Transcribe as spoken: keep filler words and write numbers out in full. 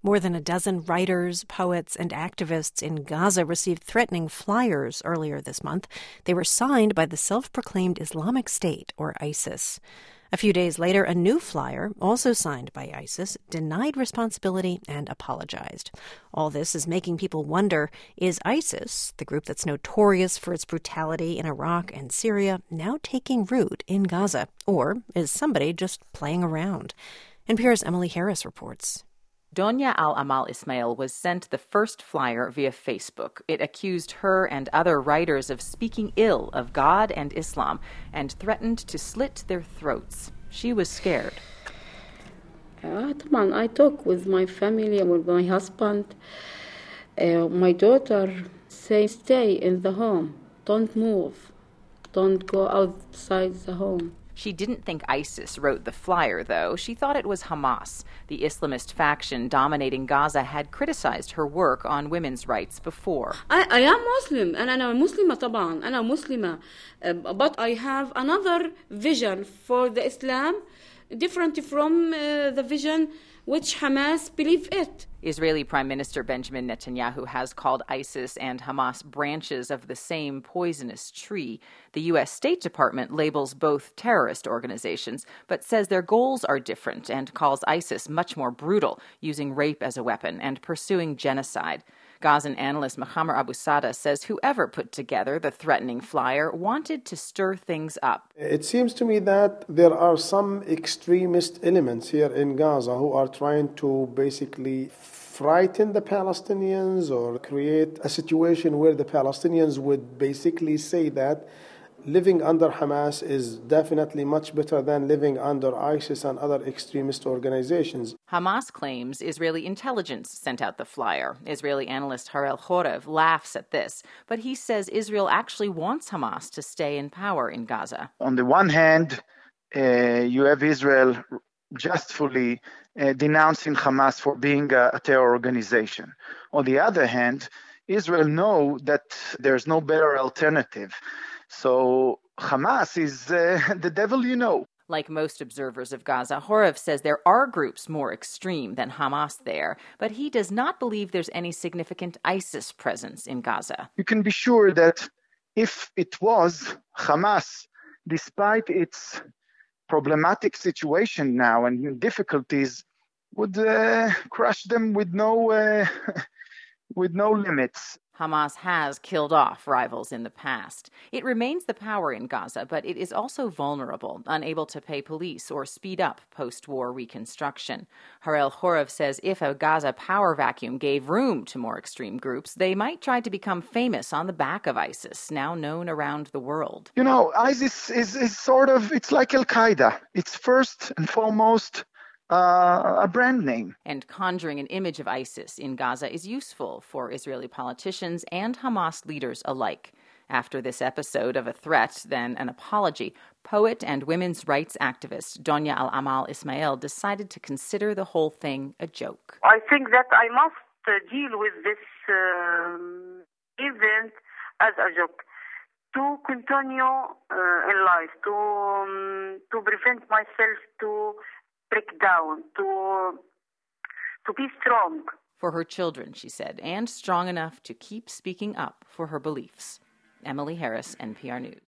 More than a dozen writers, poets, and activists in Gaza received threatening flyers earlier this month. They were signed by the self-proclaimed Islamic State, or ISIS. A few days later, a new flyer, also signed by ISIS, denied responsibility and apologized. All this is making people wonder, is ISIS, the group that's notorious for its brutality in Iraq and Syria, now taking root in Gaza? Or is somebody just playing around? N P R's Emily Harris reports. Donya Al-Amal Ismail was sent the first flyer via Facebook. It accused her and other writers of speaking ill of God and Islam and threatened to slit their throats. She was scared. Uh, I talk with my family, with my husband. Uh, my daughter say, stay in the home. Don't move. Don't go outside the home. She didn't think ISIS wrote the flyer, though. She thought it was Hamas. The Islamist faction dominating Gaza had criticized her work on women's rights before. I, I am Muslim, and I'm Muslimah طبعا. I'm Muslimah. Uh, but I have another vision for the Islam, different from uh, the vision which Hamas believe it. Israeli Prime Minister Benjamin Netanyahu has called ISIS and Hamas branches of the same poisonous tree. The U S State Department labels both terrorist organizations, but says their goals are different and calls ISIS much more brutal, using rape as a weapon and pursuing genocide. Gazan analyst Mohammed Abu Sada says whoever put together the threatening flyer wanted to stir things up. It seems to me that there are some extremist elements here in Gaza who are trying to basically frighten the Palestinians or create a situation where the Palestinians would basically say that living under Hamas is definitely much better than living under ISIS and other extremist organizations. Hamas claims Israeli intelligence sent out the flyer. Israeli analyst Harel Chorev laughs at this, but he says Israel actually wants Hamas to stay in power in Gaza. On the one hand, uh, you have Israel justly uh, denouncing Hamas for being a, a terror organization. On the other hand, Israel knows that there's no better alternative. So Hamas is uh, the devil you know. Like most observers of Gaza, Chorev says there are groups more extreme than Hamas there, but he does not believe there's any significant ISIS presence in Gaza. You can be sure that if it was Hamas, despite its problematic situation now and difficulties, would uh, crush them with no uh, with no limits. Hamas has killed off rivals in the past. It remains the power in Gaza, but it is also vulnerable, unable to pay police or speed up post-war reconstruction. Harel Chorev says if a Gaza power vacuum gave room to more extreme groups, they might try to become famous on the back of ISIS, now known around the world. You know, ISIS is, is sort of, it's like Al-Qaeda. It's first and foremost Uh, a brand name. And conjuring an image of ISIS in Gaza is useful for Israeli politicians and Hamas leaders alike. After this episode of a threat, then an apology, poet and women's rights activist Donya Al-Amal Ismail decided to consider the whole thing a joke. I think that I must uh, deal with this um, event as a joke to continue uh, in life, to um, to prevent myself to break down, to to be strong. For her children, she said, and strong enough to keep speaking up for her beliefs. Emily Harris, N P R News.